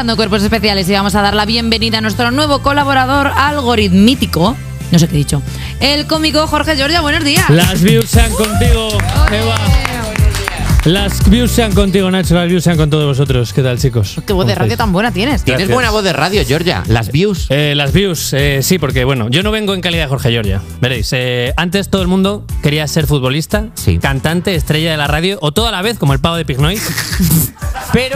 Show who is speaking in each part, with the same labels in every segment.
Speaker 1: escuchando Cuerpos Especiales y vamos a dar la bienvenida a nuestro nuevo colaborador algorítmico. No sé qué he dicho. El cómico Jorge Giorgia, buenos días.
Speaker 2: Las views sean contigo, Eva. Las views sean contigo, Nacho. Las views sean con todos vosotros. ¿Qué tal, chicos?
Speaker 1: Qué voz de radio tan buena tienes.
Speaker 3: Tienes buena voz de radio, Giorgia. Las views.
Speaker 2: Las views, sí, porque bueno, yo no vengo en calidad de Jorge Giorgia. Veréis, antes todo el mundo quería ser futbolista,
Speaker 3: sí,
Speaker 2: cantante, estrella de la radio, o todo a la vez, como el pavo de Pignoy. pero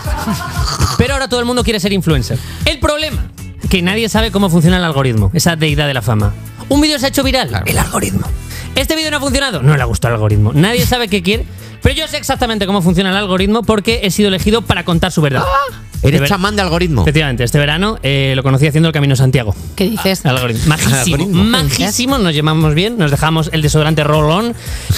Speaker 2: ahora todo el mundo quiere ser influencer. El problema, que nadie sabe cómo funciona el algoritmo, esa deidad de la fama. Un vídeo se ha hecho viral, claro. El algoritmo. Este vídeo no ha funcionado, no le ha gustado el algoritmo. Nadie sabe qué quiere, pero yo sé exactamente cómo funciona el algoritmo porque he sido elegido para contar su verdad.
Speaker 3: ¿Eres chamán de algoritmo?
Speaker 2: Efectivamente, este verano lo conocí haciendo el Camino Santiago.
Speaker 1: ¿Qué dices?
Speaker 2: El algoritmo. Majísimo, majísimo, nos llevamos bien, nos dejamos el desodorante roll-on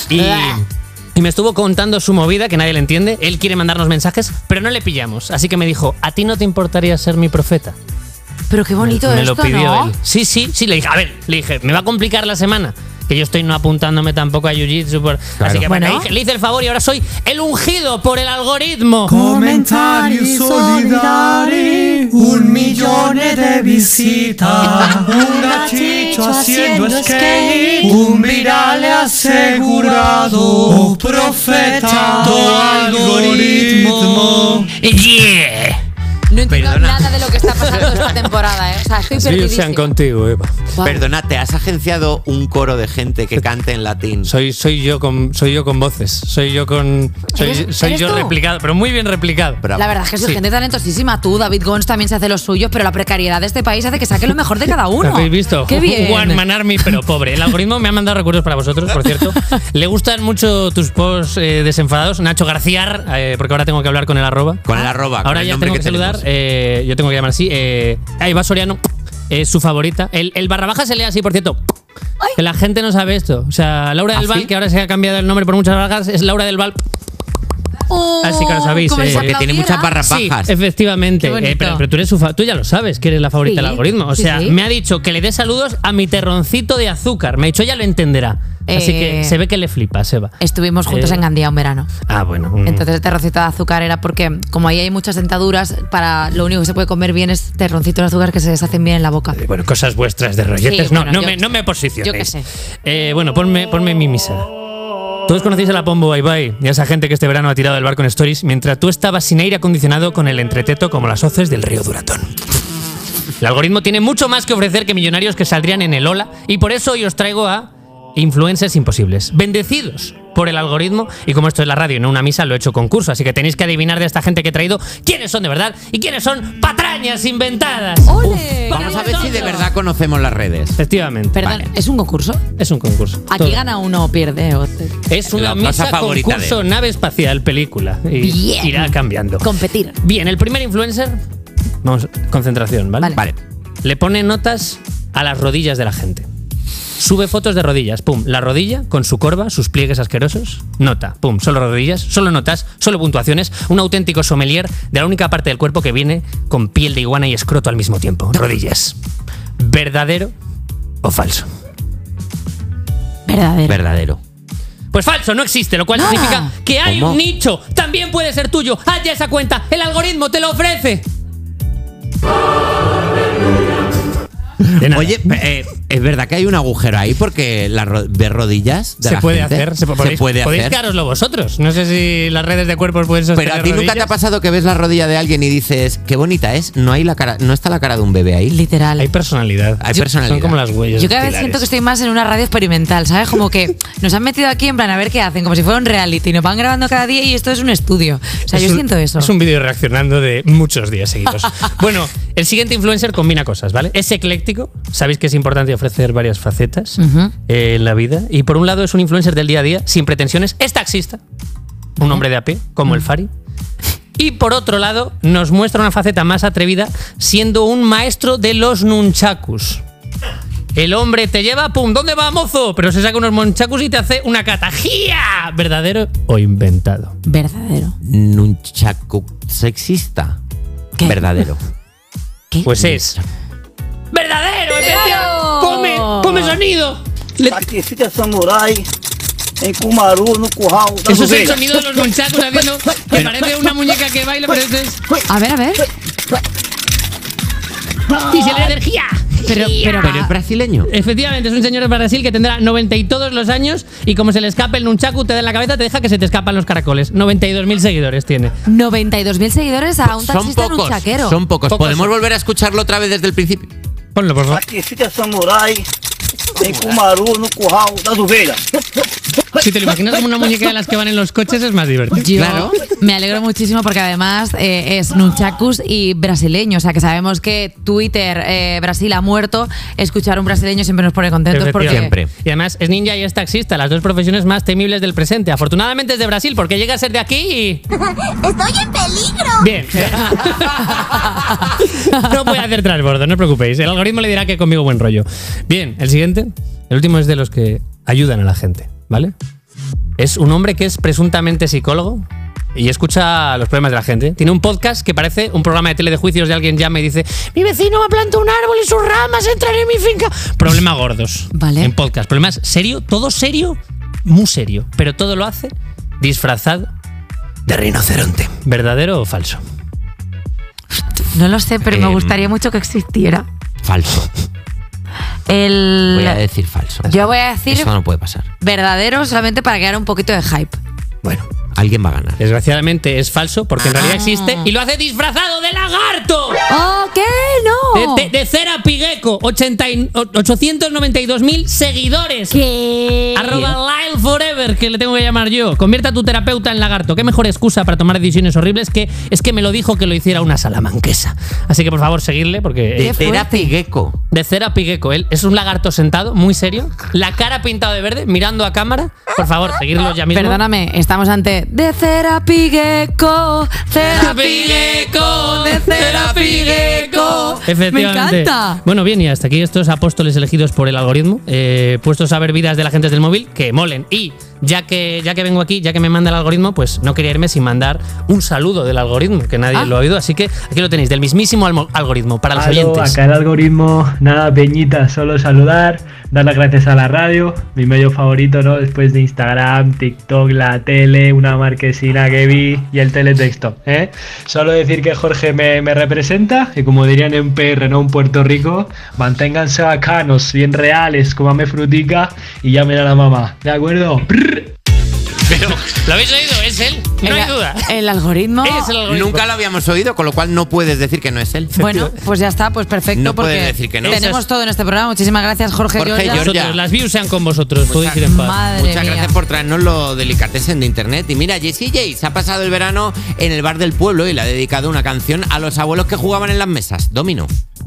Speaker 2: y me estuvo contando su movida, que nadie le entiende. Él quiere mandarnos mensajes, pero no le pillamos. Así que me dijo, ¿a ti no te importaría ser mi profeta?
Speaker 1: Pero qué bonito
Speaker 2: me
Speaker 1: esto,
Speaker 2: lo pidió
Speaker 1: ¿no?
Speaker 2: él. Sí, le dije, a ver, me va a complicar la semana. Que yo estoy no apuntándome tampoco a Jiu-Jitsu. Claro. Así que bueno, le hice el favor y ahora soy el ungido por el algoritmo.
Speaker 4: Commentari solidari, 1 milione de visitas, un gachito haciendo skate, un virale asegurado, oh profeta, tu algoritmo.
Speaker 2: Yeah.
Speaker 1: No entiendo nada de lo que está pasando esta temporada, ¿eh? O sea, estoy perdidísima.
Speaker 2: Sean contigo, Eva.
Speaker 1: Wow.
Speaker 3: Perdona, ¿te has agenciado un coro de gente que cante en latín?
Speaker 2: Soy yo con voces. Soy yo replicado, pero muy bien replicado.
Speaker 3: Bravo.
Speaker 1: La verdad es que soy gente talentosísima. Tú, David Gons, también se hace los suyos, pero la precariedad de este país hace que saque lo mejor de cada uno.
Speaker 2: ¿Habéis visto?
Speaker 1: ¡Qué bien!
Speaker 2: One Man Army, pero pobre. El algoritmo me ha mandado recuerdos para vosotros, por cierto. Le gustan mucho tus posts desenfadados. Nacho García, porque ahora tengo que hablar con el arroba.
Speaker 3: Con el arroba.
Speaker 2: Ahora ya tengo que saludar. Yo tengo que llamar así. Eva Soriano es su favorita. El barra baja se lee así, por cierto. Ay. Que la gente no sabe esto. O sea, Laura del Val, ¿sí? Que ahora se ha cambiado el nombre por muchas barras, es Laura del Val. Así que lo sabéis.
Speaker 3: Que tiene muchas barras bajas.
Speaker 2: Sí, efectivamente. Pero tú eres tú ya lo sabes, que eres la favorita del algoritmo. O sea, me ha dicho que le dé saludos a mi terroncito de azúcar. Me ha dicho, ya lo entenderá. Así que se ve que le flipa, Seba.
Speaker 1: Estuvimos juntos en Gandía un verano.
Speaker 2: Ah, bueno.
Speaker 1: Entonces el terroncito de azúcar era porque, como ahí hay muchas dentaduras, para lo único que se puede comer bien es terroncitos de azúcar que se deshacen bien en la boca.
Speaker 2: Bueno, cosas vuestras de rolletes.
Speaker 1: Sí, bueno,
Speaker 2: no me posicionéis.
Speaker 1: Yo qué sé.
Speaker 2: Bueno, ponme mi misa. Todos conocéis a la Pombo Bye Bye y a esa gente que este verano ha tirado del barco en Stories mientras tú estabas sin aire acondicionado con el entreteto como las hoces del río Duratón. El algoritmo tiene mucho más que ofrecer que millonarios que saldrían en el Ola y por eso hoy os traigo a influencers imposibles, bendecidos por el algoritmo, y como esto es la radio y no una misa, lo he hecho concurso, así que tenéis que adivinar de esta gente que he traído quiénes son de verdad y quiénes son patrañas inventadas.
Speaker 1: ¡Ole!
Speaker 3: Vamos a ver si de verdad conocemos las redes.
Speaker 2: Efectivamente.
Speaker 1: Perdón,
Speaker 3: Vale.
Speaker 1: ¿es un concurso?
Speaker 2: Es un concurso.
Speaker 1: Aquí
Speaker 2: Todo.
Speaker 1: gana uno o pierde.
Speaker 2: Es una
Speaker 3: La cosa
Speaker 2: misa
Speaker 3: favorita
Speaker 2: concurso
Speaker 3: de él.
Speaker 2: nave espacial película y
Speaker 1: Bien.
Speaker 2: irá cambiando.
Speaker 1: Competir.
Speaker 2: Bien, el primer influencer, vamos, concentración, ¿vale?
Speaker 1: Vale.
Speaker 2: Le pone notas a las rodillas de la gente. Sube fotos de rodillas, pum, la rodilla con su corva, sus pliegues asquerosos, nota, pum, solo rodillas, solo notas, solo puntuaciones, un auténtico sommelier de la única parte del cuerpo que viene con piel de iguana y escroto al mismo tiempo, rodillas. ¿Verdadero o falso?
Speaker 3: Verdadero.
Speaker 2: Pues falso, no existe, lo cual significa que hay un nicho, también puede ser tuyo, hazte esa cuenta, el algoritmo te lo ofrece.
Speaker 3: Oye, es verdad que hay un agujero ahí porque ver rodillas de
Speaker 2: se
Speaker 3: la
Speaker 2: puede
Speaker 3: gente,
Speaker 2: hacer, se puede
Speaker 3: hacer.
Speaker 2: Podéis quedároslo vosotros. No sé si las redes de cuerpos pueden sostener
Speaker 3: Pero a ti
Speaker 2: rodillas.
Speaker 3: nunca te ha pasado que ves la rodilla de alguien y dices, qué bonita es, no hay la cara, no está la cara de un bebé ahí.
Speaker 1: Literal.
Speaker 2: Hay personalidad.
Speaker 3: Hay personalidad.
Speaker 2: Son como las huellas.
Speaker 1: Yo cada vez
Speaker 2: dactilares.
Speaker 1: siento que estoy más en una radio experimental, ¿sabes? Como que nos han metido aquí en plan a ver qué hacen, como si fuera un reality. Nos van grabando cada día y esto es un estudio. O sea, yo siento eso.
Speaker 2: Es un vídeo reaccionando de muchos días seguidos. Bueno, el siguiente influencer combina cosas, ¿vale? Es ecléctico. Sabéis que es importante ofrecer varias facetas en la vida. Y por un lado es un influencer del día a día, sin pretensiones. Es taxista. Un hombre de a pie, como el Fari. Y por otro lado, nos muestra una faceta más atrevida, siendo un maestro de los nunchakus. El hombre te lleva, pum, ¿dónde va, mozo? Pero se saca unos nunchakus y te hace una catagía. ¿Verdadero o inventado?
Speaker 1: Verdadero.
Speaker 3: Nunchaku sexista.
Speaker 1: ¿Qué?
Speaker 3: Verdadero.
Speaker 1: ¿Qué?
Speaker 2: Pues es verdadero,
Speaker 1: ¡Bravo!
Speaker 2: come sonido.
Speaker 4: Sacrifica samurai en Kumaru, no Kurao.
Speaker 2: Eso es el sonido de los nunchakus haciendo que parece una muñeca que baila, pero eso es...
Speaker 1: A ver, a ver.
Speaker 2: ¡Dice la energía!
Speaker 1: Pero
Speaker 3: es brasileño.
Speaker 2: Efectivamente, es un señor de Brasil que tendrá 90 y todos los años y como se le escape el nunchaku, te da en la cabeza, te deja que se te escapan los caracoles. 92.000 seguidores tiene.
Speaker 1: 92.000 seguidores a un taxista en un chaquero.
Speaker 3: Son pocos. ¿Podemos volver a escucharlo otra vez desde el principio?
Speaker 2: Ponlo, por favor.
Speaker 4: Aqui fica samurai em Cumaru, no curral das ovelhas.
Speaker 2: Si te lo imaginas como una muñeca de las que van en los coches, es más divertido.
Speaker 1: Yo
Speaker 3: Claro.
Speaker 1: me alegro muchísimo porque además es nunchakus y brasileño. O sea, que sabemos que Twitter, Brasil ha muerto. Escuchar a un brasileño siempre nos pone contentos porque...
Speaker 3: Siempre.
Speaker 2: Y además es ninja y es taxista, las dos profesiones más temibles del presente. Afortunadamente es de Brasil porque llega a ser de aquí y...
Speaker 5: ¡Estoy en peligro!
Speaker 2: Bien. No voy a hacer transbordo, no os preocupéis. El algoritmo le dirá que conmigo buen rollo. Bien, el siguiente. El último es de los que ayudan a la gente, ¿vale? Es un hombre que es presuntamente psicólogo y escucha los problemas de la gente. Tiene un podcast que parece un programa de tele de juicios de alguien llama y dice: mi vecino me ha plantado un árbol y sus ramas entran en mi finca. Problemas gordos.
Speaker 1: Vale.
Speaker 2: En podcast. Problemas serio, todo serio, muy serio. Pero todo lo hace disfrazado de rinoceronte. ¿Verdadero o falso?
Speaker 1: No lo sé, pero me gustaría mucho que existiera.
Speaker 3: Falso. Voy a decir falso.
Speaker 1: Yo voy a decir
Speaker 3: Eso no puede pasar.
Speaker 1: verdadero solamente para crear un poquito de hype.
Speaker 3: Bueno, alguien va a ganar.
Speaker 2: Desgraciadamente es falso porque en realidad existe y lo hace disfrazado de lagarto.
Speaker 1: ¡Oh, qué no!
Speaker 2: De Therapy Gecko, 892.000 seguidores.
Speaker 1: ¿Qué?
Speaker 2: @Lyle Forever, que le tengo que llamar yo. Convierta a tu terapeuta en lagarto. Qué mejor excusa para tomar decisiones horribles que es que me lo dijo que lo hiciera una salamanquesa. Así que por favor seguirle porque
Speaker 3: De
Speaker 1: fuerte.
Speaker 3: Therapy Gecko.
Speaker 2: de Therapy Gecko, él es un lagarto sentado, muy serio, la cara pintada de verde, mirando a cámara. Por favor, seguirlo ya mismo.
Speaker 1: Perdóname, estamos ante The Therapy Gecko, Therapy Gecko, The Therapy Gecko.
Speaker 2: Efectivamente.
Speaker 1: Me encanta.
Speaker 2: Bueno, bien, y hasta aquí estos apóstoles elegidos por el algoritmo, puestos a ver vidas de la gente del móvil que molen. Y ya que vengo aquí, ya que me manda el algoritmo, pues no quería irme sin mandar un saludo del algoritmo, que nadie lo ha oído. Así que aquí lo tenéis, del mismísimo algoritmo, para los oyentes.
Speaker 6: Acá el algoritmo, nada, peñita, solo saludar, dar las gracias a la radio, mi medio favorito, ¿no? Después de Instagram, TikTok, la tele, una marquesina que vi y el teletexto, ¿eh? Solo decir que Jorge me representa y como dirían en PR, ¿no? En Puerto Rico, manténganse bacanos, bien reales, comame frutica y llamen a la mamá, ¿de acuerdo?
Speaker 2: Pero, ¿lo habéis oído? Es él, no hay duda.
Speaker 1: El algoritmo.
Speaker 2: Es el algoritmo.
Speaker 3: Nunca lo habíamos oído, con lo cual no puedes decir que no es él.
Speaker 1: Bueno, pues ya está, pues perfecto.
Speaker 3: No
Speaker 1: porque
Speaker 3: puedes decir que no.
Speaker 1: tenemos todo en este programa. Muchísimas gracias, Jorge
Speaker 3: Jorge
Speaker 1: Giorgia.
Speaker 3: Giorgia.
Speaker 2: Vosotros, las views sean con vosotros, podéis ir en paz.
Speaker 1: Madre
Speaker 3: Muchas
Speaker 1: mía.
Speaker 3: gracias por traernos lo delicatessen de internet. Y mira, Jessie J se ha pasado el verano en el bar del pueblo y le ha dedicado una canción a los abuelos que jugaban en las mesas. Domino.